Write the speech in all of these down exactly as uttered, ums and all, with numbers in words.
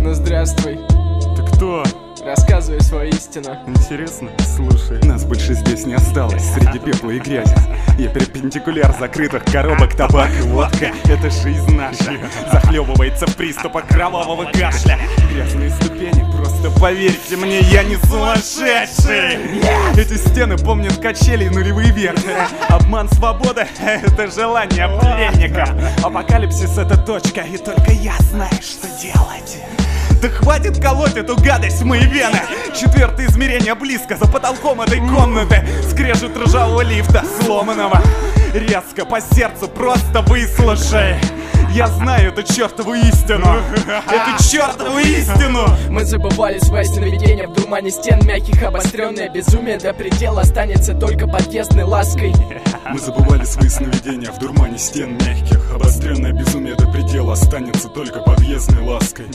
Ну здравствуй. Ты кто? Рассказывай свою истину. Интересно? Слушай, нас больше здесь не осталось среди пепла и грязи. Я перпендикуляр закрытых коробок, табак и водка. Это жизнь наша захлебывается в приступах кровавого кашля. Грязные ступени, просто поверьте мне, я не сумасшедший. Эти стены помнят качели и нулевые верхи. Обман, свобода — это желание пленника. Апокалипсис — это точка, и только я знаю, что делать. Да хватит колоть эту гадость в мои вены. Четвертое измерение близко, за потолком этой комнаты. Скрежет ржавого лифта, сломанного. Резко по сердцу, просто выслушай. Я знаю эту чертову истину. Эту чертову истину. Мы забывали свои сновидения в дурмане стен мягких. Обостренное безумие до предела останется только подъездной лаской. Мы забывали свои сновидения в дурмане стен мягких. Обостренное безумие до предела останется только подъездной лаской.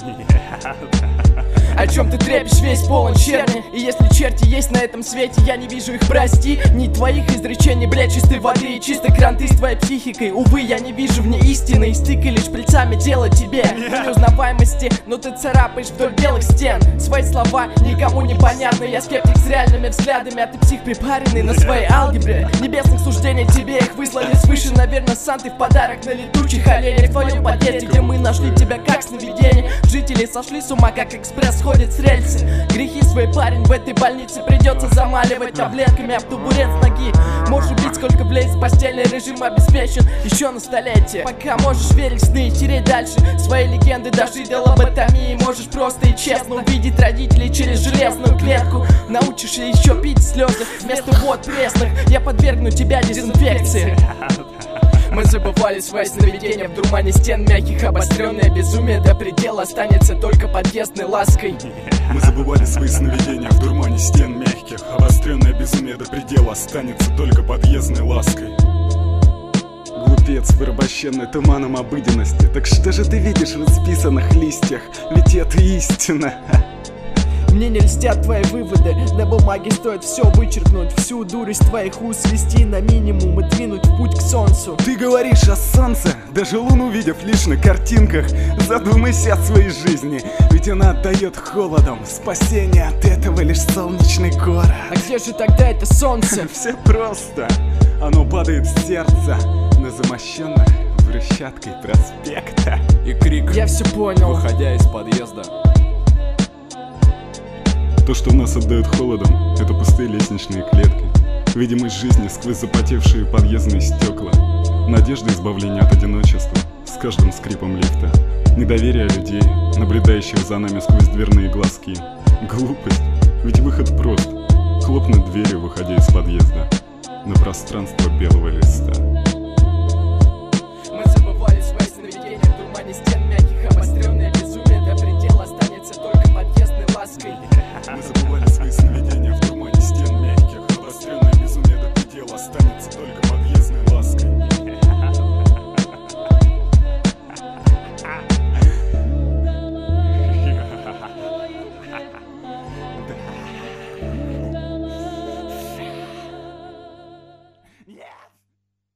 О чем ты трепишь, весь полон черни. И если черти есть на этом свете, я не вижу их, прости. Ни твоих изречений, блядь, чистой воды и чистый кранты с твоей психикой. Увы, я не вижу в ней истины, и стыка лишь пальцами делать тебе неузнаваемости. Но ты царапаешь вдоль белых стен. Свои слова никому не понятны. Я скептик с реальными взглядами, а ты псих, припаренный на своей алгебре. Небесных суждений тебе их выслали свыше. Наверное, сам ты в подарок на летучих оленях. В твоем подъезде, где мы нашли тебя как сновидение. Жители сошли с ума, как экспресс ходит с рельсы. Грехи свой парень в этой больнице придется замаливать таблетками об табурет с ноги. Можешь убить, сколько влезет, постельный режим обеспечен еще на столетие. Пока можешь верить в сны и тереть дальше свои легенды, дожить до лоботомии. Можешь просто и честно увидеть родителей через железную клетку. Научишься еще пить слезы вместо вод пресных. Я подвергну тебя дезинфекции. Мы забывали свои сновидения в дурмане стен мягких. Обостренное безумие до предела останется только подъездной лаской. Мы забывали свои сновидения в дурмане стен мягких. Обостренное безумие до предела останется только подъездной лаской. Глупец, порабощенный туманом обыденности. Так что же ты видишь в исписанных листьях? Ведь это истина. Мне не льстят твои выводы. На бумаге стоит все вычеркнуть. Всю дурость твоих уст свести на минимум и двинуть в путь к солнцу. Ты говоришь о солнце, даже луну видев лишь на картинках. Задумайся о своей жизни, ведь она отдает холодом. Спасение от этого лишь солнечный город. А где же тогда это солнце? Все просто. Оно падает в сердце на замощенных брусчаткой проспекта. И крик, я все понял, выходя из подъезда. То, что нас отдает холодом, это пустые лестничные клетки. Видимость жизни сквозь запотевшие подъездные стекла. Надежда избавления от одиночества с каждым скрипом лифта. Недоверие людей, наблюдающих за нами сквозь дверные глазки. Глупость, ведь выход прост. Хлопнуть дверью, выходя из подъезда на пространство белого листа.